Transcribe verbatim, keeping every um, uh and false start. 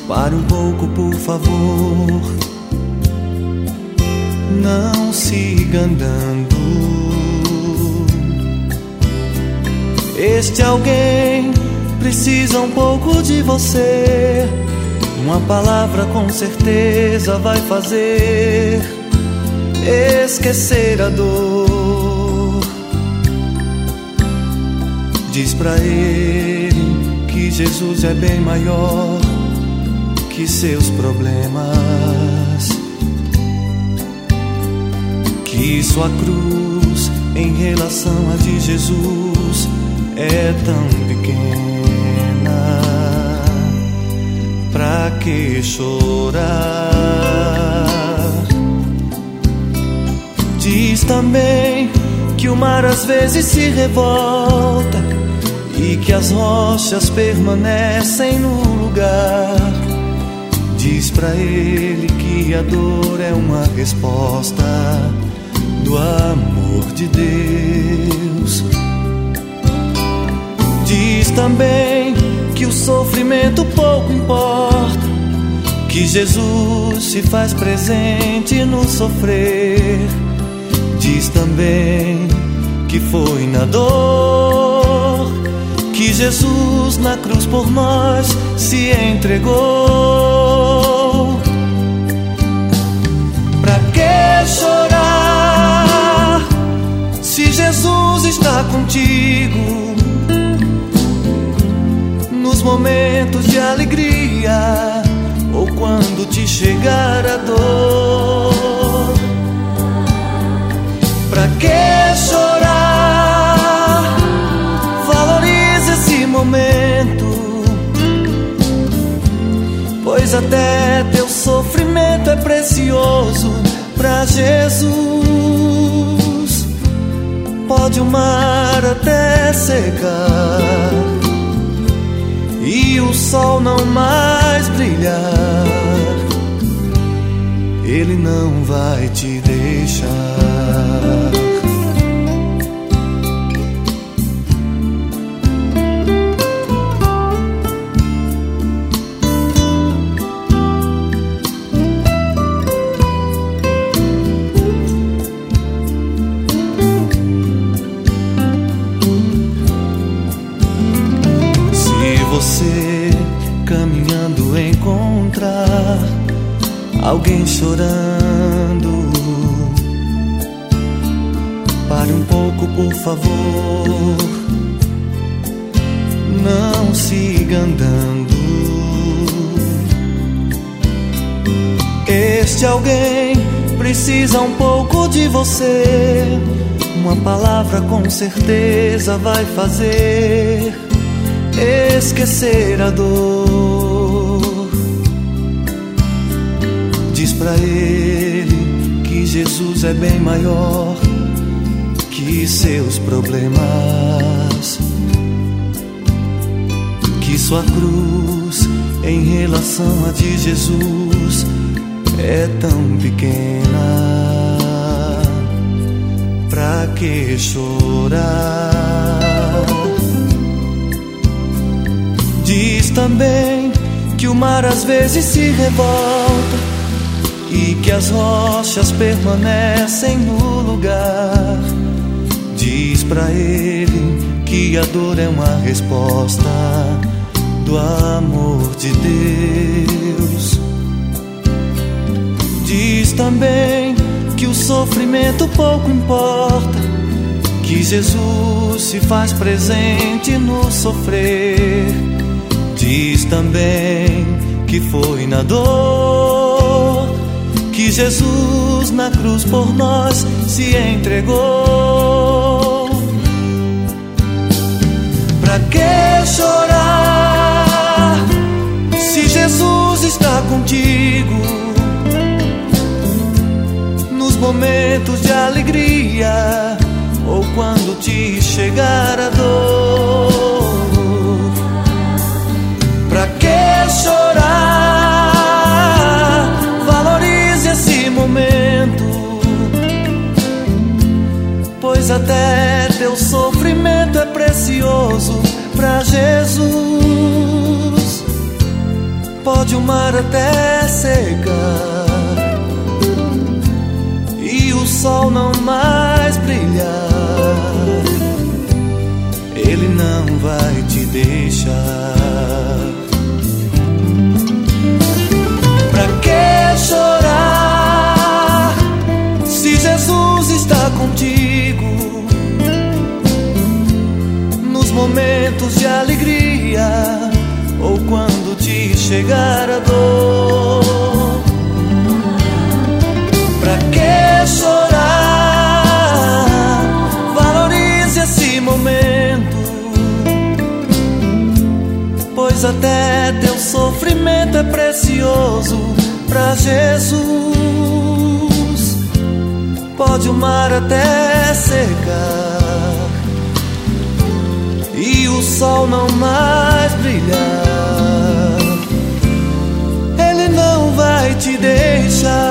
Pare um pouco, por favor. Não siga andando. Este alguém precisa um pouco de você. Uma palavra com certeza vai fazer esquecer a dor. Diz pra ele que Jesus é bem maior que seus problemas, que sua cruz em relação a de Jesus é tão pequena. Pra que chorar? Diz também que o mar às vezes se revolta e que as rochas permanecem no lugar. Diz pra ele que a dor é uma resposta do amor de Deus. Diz também que o sofrimento pouco importa, que Jesus se faz presente no sofrer. Diz também que foi na dor que Jesus na cruz por nós se entregou. Pra que chorar se Jesus está contigo nos momentos de alegria ou quando te chegar a dor? Pra que chorar? Valorize esse momento, pois até teu sofrimento é precioso pra Jesus. Pode o mar até secar e o sol não mais brilhar, Ele não vai te deixar. Você caminhando encontrar alguém chorando, pare um pouco, por favor. Não siga andando. Este alguém precisa um pouco de você. Uma palavra com certeza vai fazer esquecer a dor. Diz pra ele que Jesus é bem maior que seus problemas, que sua cruz em relação a de Jesus é tão pequena. Pra que chorar? Diz também que o mar às vezes se revolta e que as rochas permanecem no lugar. Diz pra ele que a dor é uma resposta do amor de Deus. Diz também que o sofrimento pouco importa, que Jesus se faz presente no sofrer. Diz também que foi na dor que Jesus na cruz por nós se entregou. Pra que chorar se Jesus está contigo nos momentos de alegria ou quando te chegar a dor? Pra que chorar? Valorize esse momento, pois até teu sofrimento é precioso pra Jesus. Pode pode o mar até secar e o sol não mais brilhar, Ele não vai te deixar. Pra que chorar se Jesus está contigo? Nos momentos de alegria ou quando te chegar a dor. Pra que chorar? Valorize esse momento, pois até teu sofrimento é precioso pra Jesus. Pode o mar até secar e o sol não mais brilhar, Ele não vai te deixar.